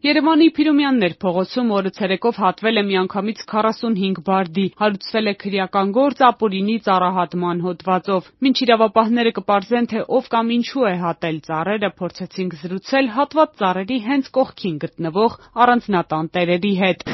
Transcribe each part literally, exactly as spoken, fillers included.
Երևանի Փիրումյաններ փողոցում օրը ցերեկով հատվել է միանգամից քառասունհինգ բարդի, հարուցվել է քրեական գործ ապօրինի ծառահատման հոդվածով։ Մինչ իրավապահները կպարզեն, թե ով կամ ինչու է հատել ծառերը, փորձեցինք զրուցել հատված ծառերի հենց կողքին գտնվող առանձնատան տերերի հետ։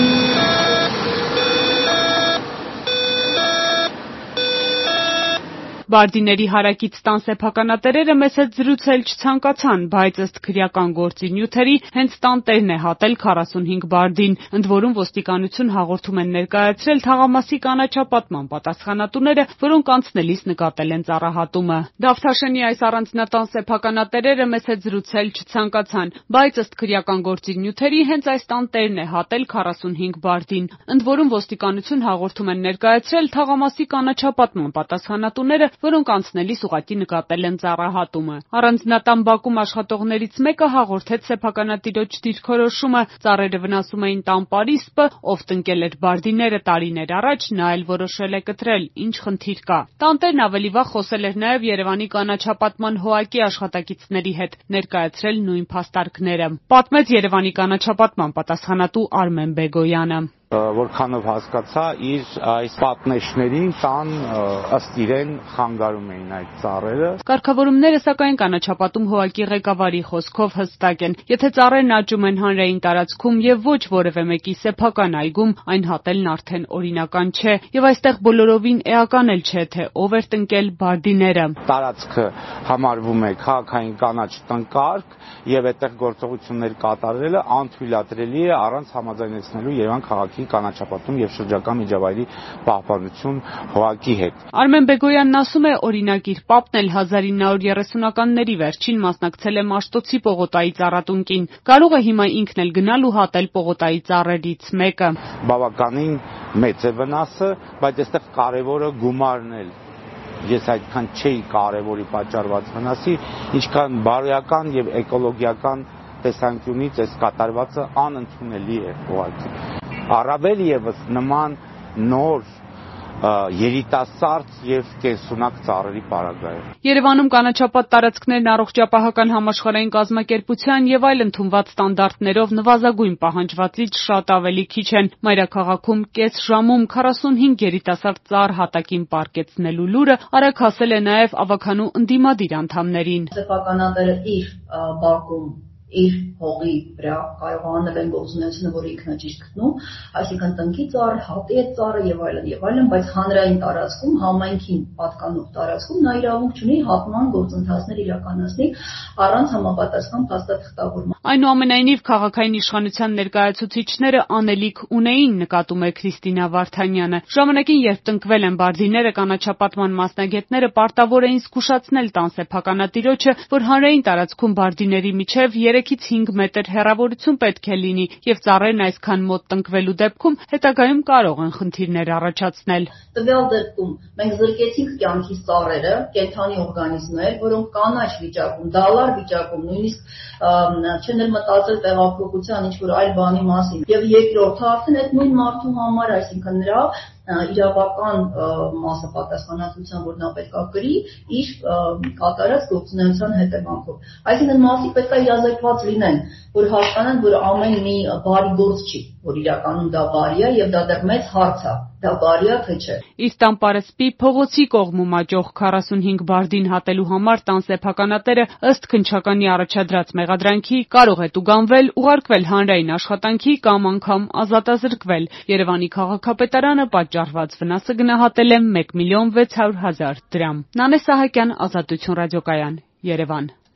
Բարդիների հարակից տան սեփականատերերը մեզ հետ զրուցել չցանկացան, բայց ըստ քրեական գործի նյութերի հենց տանտերն է հատել քառասունհինգ բարդին, ընդ որում ոստիկանություն հաղորդում են ներկայացրել թաղամասի կանաչապատման պատասխանատուները, որոնք անցնելիս նկատել են ծառահատումը։ Դավթաշենի այս առանձնատան սեփականատերերը մեզ հետ զրուցել չցանկացան, բայց ըստ քրեական գործի նյութերի հենց այս տանտերն է հատել քառասունհինգ բարդին, ընդ որում ոստիկանություն հաղորդում են ներկայացրել թաղամասի կանաչապատման պատասխանատուները, որոնք անցնելիս ուղղակի նկատել են ծառահատումը։ Առանձնատան բակում աշխատողներից մեկը հաղորդեց սեփականատիրոջ դիրքորոշումը, ծառերը վնասում էին տան պարիսպը, ով տնկել էր բարդիները տարիներ առաջ, նա էլ որոշել է կտրել, ինչ խնդիր կա։ Տանտերն ավելի վաղ խոսել էր նաև Երևանի կանաչապատման հոակի աշխատակիցների հետ, ներկայացրել նույն փաստարկները, պատմեց Երևանի կանաչապատման պատասխանատու Արմեն Բեգոյանը։ Որքանով հասկացա, իր այս պատնեշներին տան ըստ իրեն խանգարում էին այդ ծառերը։ Կարգավորումները սակայն կանաչապատում հոակի ղեկավարի խոսքով հստակ են։ Եթե ծառերն աճում են հանրային տարածքում եւ ոչ որևէ մեկի սեփական այգում, այն հատելն արդեն օրինական չէ, եւ այստեղ բոլորովին էական էլ չէ, թե ով էր տնկել բարդիները։ Տարածքը համարվում է քաղաքային կանաչ տնկարկ եւ այդտեղ գործողություններ կատարելը անթույլատրելի է առանց համաձայնեցնելու Երևան քաղաքի կանաչապատում եւ շրջակա միջավայրի պահպանություն հոակի հետ։ Արմեն Բեգոյանն ասում է, օրինակ իր պապն էլ հազար ինը հարյուր երեսունականների վերջին մասնակցել է Մաշտոցի պողոտայի ծառատունկին։ Կարող է հիմա ինքն էլ գնալ ու հատել պողոտայի ծառերից մեկը։ Բավականին մեծ է վնասը, բայց այստեղ կարևորը գումարն է։ Ես այդքան չէի կարևորի պատճառված վնասի, ինչքան բարոյական եւ էկոլոգիական տեսանկյունից այս կատարվածը անընդունելի է ուղղակի։ Առավել եւս նման նոր երիտասարդ եւ կենսունակ ծառերի պարագայում։ Երևանում կանաչապատ տարածքներն առողջապահական համաշխարհային կազմակերպության եւ այլ ընդունված ստանդարտներով նվազագույն պահանջվածից շատ ավելի քիչ են։ Մայրաքաղաքում կես ժամում քառասունհինգ երիտասարդ ծառ հատակին պարկեցնելու լուրը արագ հասել է նաեւ ավագանու ընդդիմադիր անդամներին։ Սեփականատերը իր բակում իր հողի վրա կարող անել են գործունեությունը, որը ինքն է ճիշտ գտնում, այսինքն տնկի ծառ, հատի այդ ծառը եւ այլն եւ այլն, բայց հանրային տարածքում, համայնքին պատկանող տարածքում նա իրավունք չունի հատման գործընթացներ իրականացնել առանց համապատասխան փաստաթղթավորման։ Այնուամենայնիվ քաղաքային իշխանության ներկայացուցիչները անելիք ունեին, նկատում է Քրիստինա Վարդանյանը։ Ժամանակին, երբ տնկվել են բարդիները, կանաչապատման մասնագետները պարտավոր էին զգուշացնել տան սեփականատիրոջը, որ հանրային տարածքում բարդիների միջև երեքից հինգ մետր հեռավորություն պետք է լինի եւ ծառերն այսքան մոտ տնկվելու դեպքում հետագայում կարող են խնդիրներ առաջացնել։ Տվյալ դեպքում մենք զրկեցինք կյանքից ծառերը, կենդանի օրգանիզմներ, որոնք կանաչ վիճակում, դալար վիճակում, նույնիսկ չեն էլ մտածել տեղափոխության ինչ-որ այլ բանի մասին։ Եվ երկրորդը արդեն այդ նույն մարդու համար, այսինքն նրա իրավական մասը պատասխանատվության, որ նա պետք է կրի իր կատարած գործունեության հետևանքով։ Այսինքն մասի պետք է իրազեկված լինեն, որ հասկանան, որ ամեն մի բարի գործ չի, որ իրականում դա բարի է եւ դա դեռ մեծ հարց է, դա բարի է թե չէ։ Իսկ տան պարսպի փողոցի կողմում աճող քառասունհինգ բարդին հատելու համար տան սեփականատերը ըստ քննչականի առաջադրած մեղադրանքի կարող է տուգանվել, ուղարկվել հանրային աշխատանքի կամ անգամ ազատազրկվել։ Երևանի քաղաքապետարանը պատճառված վնասը գնահատել է մեկ միլիոն վեց հարյուր հազար դրամ։ Նանե Սահակյան, Ազատություն ռադիոկայան, Երևան։